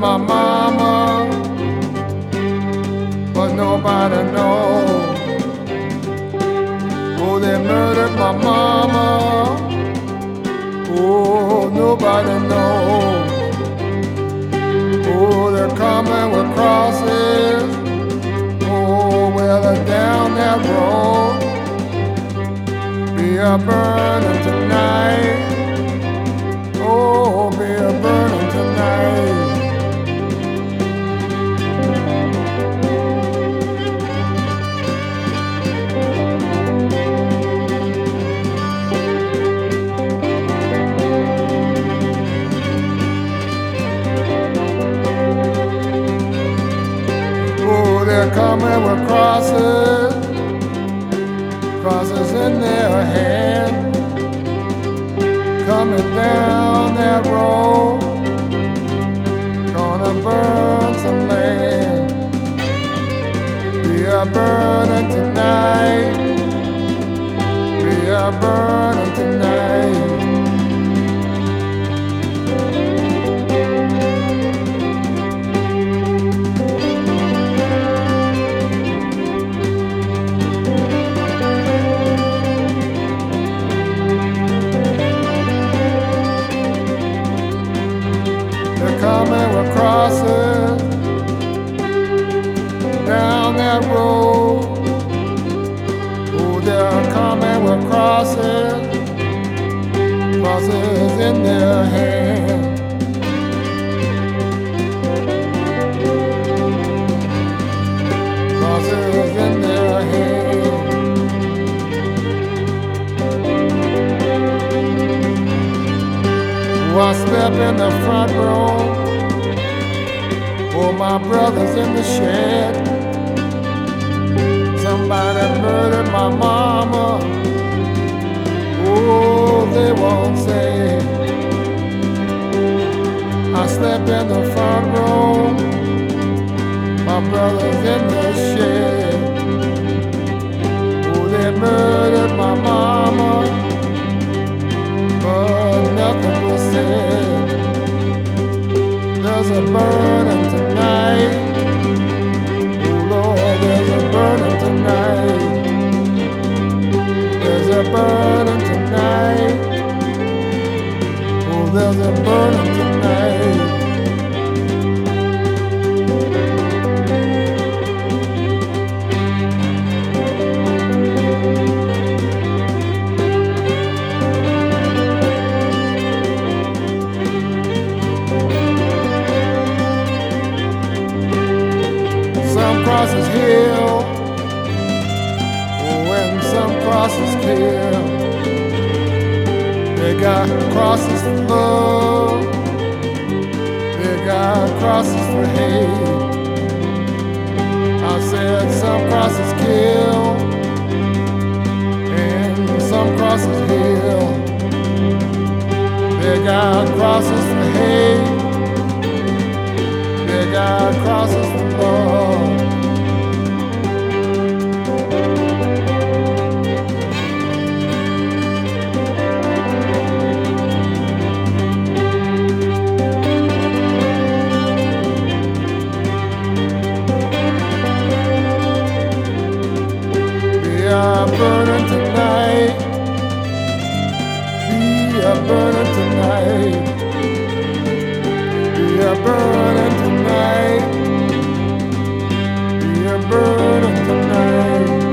my mama, but nobody knows. Oh, they murdered my mama. Oh, nobody knows. Oh, they're coming with crosses. Oh, well, they're down that road. Be a burning tonight. Oh, be a burning tonight. Oh, they're coming with crosses, crosses in their hand, coming down that road, gonna burn some land. We are burning tonight, we are burning tonight. Coming with crosses down that road. Oh, they're coming with crosses, crosses in their hand. Crosses in their hand. Oh, I step in the front row. Oh, my brother's in the shed. Somebody murdered my mama. Oh, they won't say. I step in the front row. My brother's in the shed. Oh, they murdered my mama, but nothing was said. There's a burning tonight. Oh Lord, there's a burning tonight. There's a burning tonight. Oh, there's a burning tonight. Some crosses heal, oh, and some crosses kill. They got crosses for love, they got crosses for hate. I said some crosses kill, and some crosses heal. They got crosses for hate, they got crosses for love. We are burning tonight. We are burning tonight. We are burning tonight. We are burning tonight.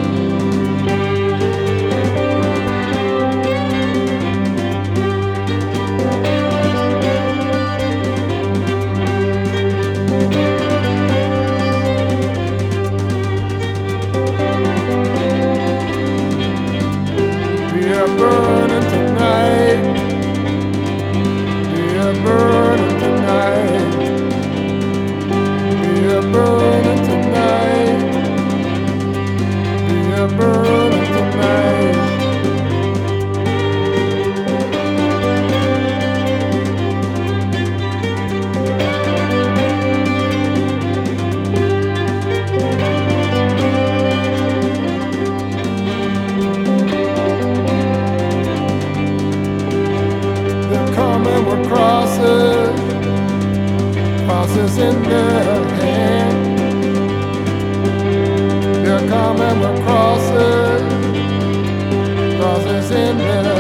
We are burning tonight. We are burning tonight. We are burning tonight. We are burning tonight. torches in their hand. They're coming with crosses in their